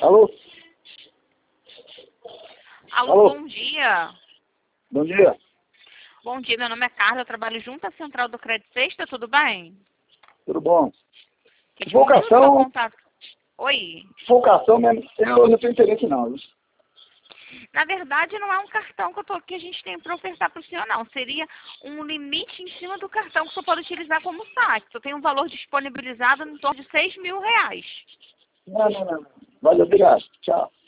Alô? Alô, Alô? bom dia. Bom dia. Bom dia, meu nome é Carla, eu trabalho junto à Central do Crédito Sexta, tudo bem? Tudo bom? Que te Vocação- mandei o seu contato. Oi. Focação mesmo, eu não tenho interesse não. Viu? Na verdade, não é um cartão que a gente tem para ofertar para o senhor, não. Seria um limite em cima do cartão que o senhor pode utilizar como saque. Eu tenho um valor disponibilizado em torno de R$6.000. Não. Valeu, obrigado. Tchau.